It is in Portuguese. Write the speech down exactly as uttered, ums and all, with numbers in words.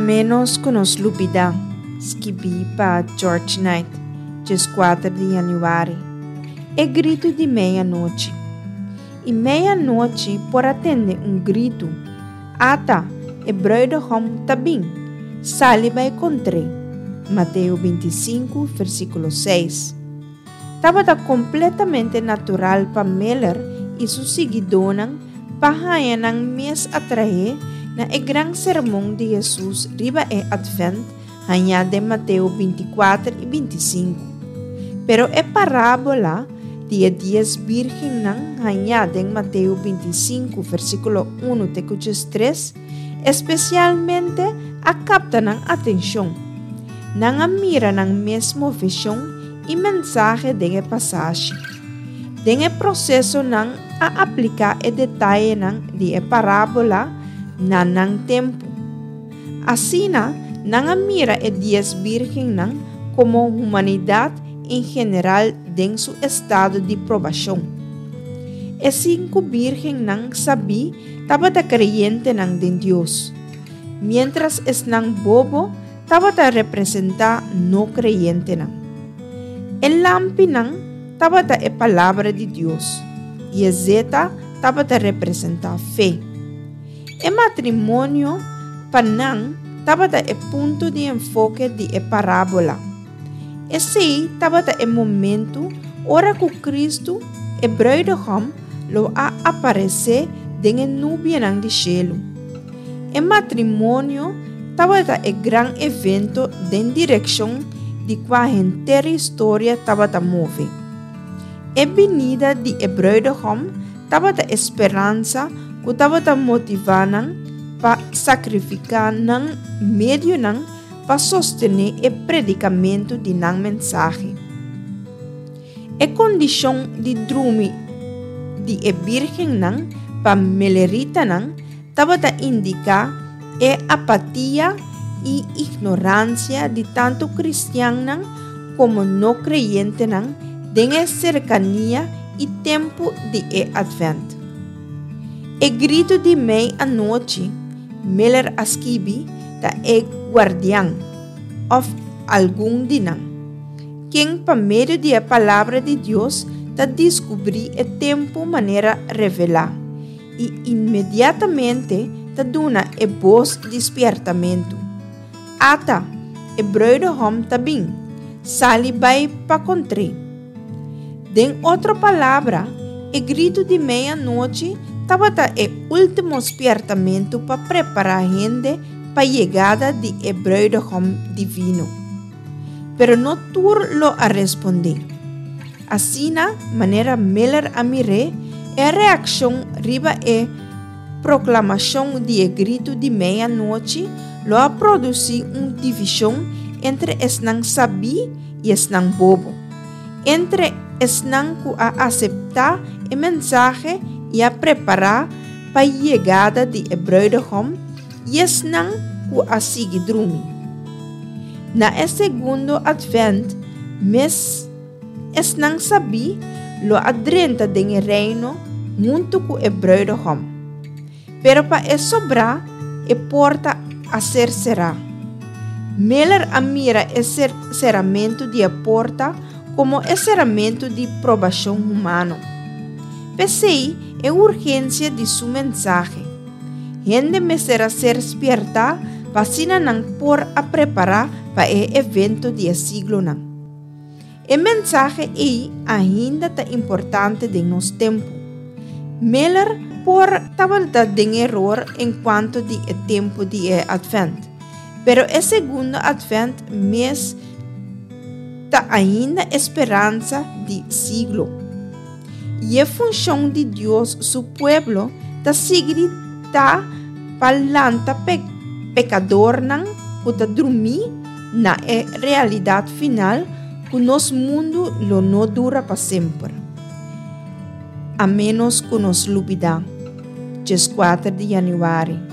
menos que nos lupida, escrevi para George Knight, dia quatro de janeiro. É grito de meia-noite. E meia-noite, por atender um grito, ata, e bruidegom também, sali vai encontrar. Mateus vinte e cinco, versículo seis. Estava completamente natural para Miller e seus seguidores para nang mes atrair na e grande sermão de Jesus riba e Advent hanya de Mateus vinte e quatro e vinte e cinco. Pero é parábola de dias virgem nang hanya de Mateus vinte e cinco versículo um até três, especialmente a capta ng atenção. Nang mira ng mesmo visão e mensagem de passagem. Denge processo nang a aplicar e detalhe nang de parábola na nang tempo. Asina, nang mira e dias virgem nang como humanidade em geral em seu estado de provação. E cinco virgem nang sabi taba ta creyente nang de Deus. Mientras es nang bobo taba ta representa no creyente nang. El lampi nang taba ta e palavra de Deus. E a zeta taba ta representa fé. E matrimônio panang taba ta e ponto de enfoque de e parábola. Esse taba ta e momento ora que Cristo e bruidegom lo a aparecer dengue nubia nang de cielo. E matrimônio taba ta e gran evento den direção de qua inteira história taba ta move. E venida de e bruidegom taba ta esperança que taba ta motivar nang pa sacrificar nang medio nang pa sostener e predicamento de nang mensagem. E condição de drume de e virgem nang pa melerita nang taba ta indicar e apatia e ignorância de tanto cristiano nang como no creyente nang dengue cercania e tempo de e Advent. E grito de meia-noite, Miller Askibi ta e guardião of algum dinang. Quem pa meio de a palavra de Deus ta descobrir e tempo maneira revelar e imediatamente ta duna e voz despertamento. Ata, e bruidegom também, sali vai pa contrer. Den outra palavra, e grito de meia-noite tava ta e último despertamento para preparar a gente para a chegada de e bruidegom divino. Pero no tur lo a responder. Assim, na maneira Miller a mire, e a reação riba e proclamação de e grito de meia-noite lo a produzir uma divisão entre es nang sabi e es nang bobo. Entre es nang ku a aceitar e mensagem e a preparar para a chegada de e bruidegom e es nang ku a seguir drume. Na e segundo Advent, mes es nang sabi lo adrenta den e reino junto com e bruidegom. Pero pa e sobra e porta a ser será. Miller admira e ser serramento de a porta como e serramento de provação humano. Pensei e urgência de sua mensagem. Gente me será ser despierta vacina nang por a preparar para e evento de siglo nang. E mensagem é ainda ta importante de nos tempo. Miller por tabalta den error enquanto de e tempo de e Advent. Pero e segundo Advent mes ta ainda esperança de siglo. E a função de Deus, su pueblo, ta seguir ta palanta pe, pecador nang uta dormir na e realidade final que nos mundo lo no dura para sempre. A menos que nos lupida. dia quatro de janeiro.